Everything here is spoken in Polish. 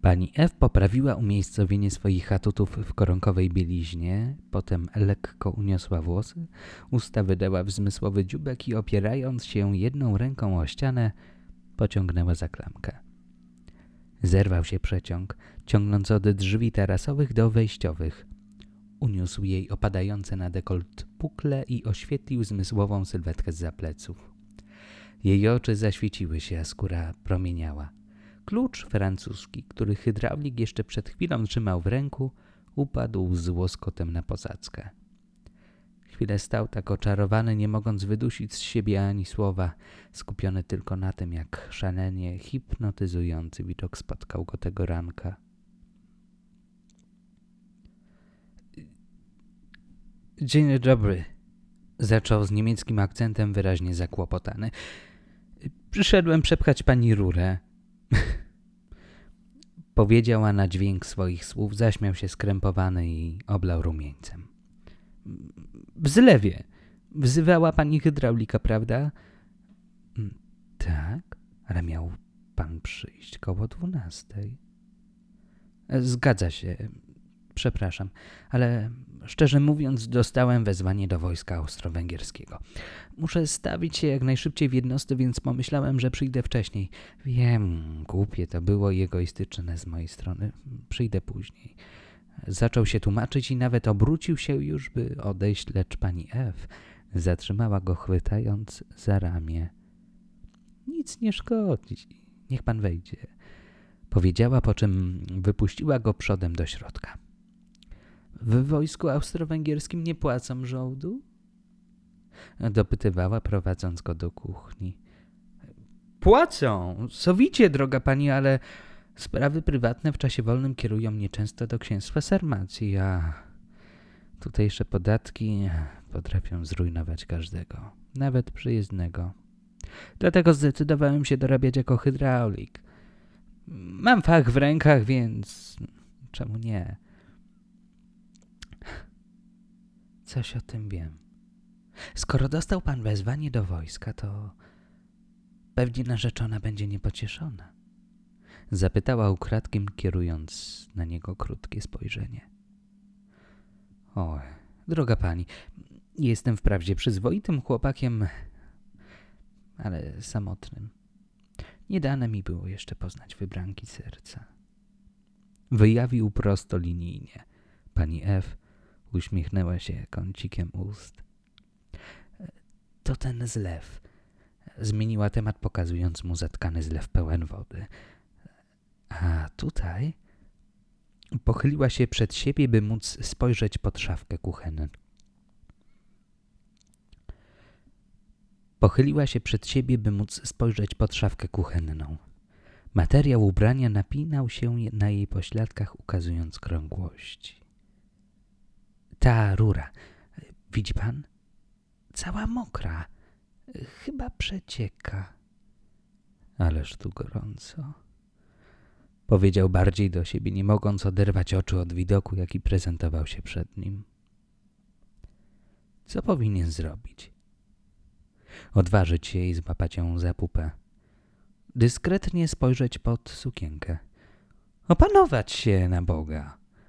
Pani F. poprawiła umiejscowienie swoich atutów w koronkowej bieliźnie, potem lekko uniosła włosy, usta wydała w zmysłowy dziubek i opierając się jedną ręką o ścianę, pociągnęła za klamkę. Zerwał się przeciąg, ciągnąc od drzwi tarasowych do wejściowych. Uniósł jej opadające na dekolt pukle i oświetlił zmysłową sylwetkę zza pleców. Jej oczy zaświeciły się, a skóra promieniała. Klucz francuski, który hydraulik jeszcze przed chwilą trzymał w ręku, upadł z łoskotem na posadzkę. Chwilę stał tak oczarowany, nie mogąc wydusić z siebie ani słowa, skupiony tylko na tym, jak szalenie hipnotyzujący widok spotkał go tego ranka. Dzień dobry, zaczął z niemieckim akcentem wyraźnie zakłopotany. Przyszedłem przepchać pani rurę. Powiedział, a na dźwięk swoich słów zaśmiał się skrępowany i oblał rumieńcem. W zlewie. Wzywała pani hydraulika, prawda? Tak, ale miał pan przyjść koło 12. Zgadza się. Przepraszam, ale szczerze mówiąc dostałem wezwanie do wojska austro-węgierskiego. Muszę stawić się jak najszybciej w jednostce, więc pomyślałem, że przyjdę wcześniej. Wiem, głupie to było i egoistyczne z mojej strony. Przyjdę później. Zaczął się tłumaczyć i nawet obrócił się już, by odejść, lecz pani F. zatrzymała go, chwytając za ramię. Nic nie szkodzi, niech pan wejdzie, powiedziała, po czym wypuściła go przodem do środka. W wojsku austro-węgierskim nie płacą żołdu? Dopytywała, prowadząc go do kuchni. Płacą, sowicie, droga pani, ale sprawy prywatne w czasie wolnym kierują mnie często do księstwa Sarmacji, a tutejsze podatki potrafią zrujnować każdego, nawet przyjezdnego. Dlatego zdecydowałem się dorabiać jako hydraulik. Mam fach w rękach, więc czemu nie? Coś o tym wiem. Skoro dostał pan wezwanie do wojska, to pewnie narzeczona będzie niepocieszona. Zapytała ukradkiem, kierując na niego krótkie spojrzenie. O, droga pani, jestem wprawdzie przyzwoitym chłopakiem, ale samotnym. Nie dane mi było jeszcze poznać wybranki serca. Wyjawił prostolinijnie. Pani F. uśmiechnęła się kącikiem ust. To ten zlew. Zmieniła temat, pokazując mu zatkany zlew pełen wody. A tutaj pochyliła się przed siebie, by móc spojrzeć pod szafkę kuchenną. Materiał ubrania napinał się na jej pośladkach, ukazując krągłości. Ta rura, widzi pan? Cała mokra. Chyba przecieka. Ależ tu gorąco. Powiedział bardziej do siebie, nie mogąc oderwać oczu od widoku, jaki prezentował się przed nim. Co powinien zrobić? Odważyć się i złapać ją za pupę. Dyskretnie spojrzeć pod sukienkę. Opanować się na Boga.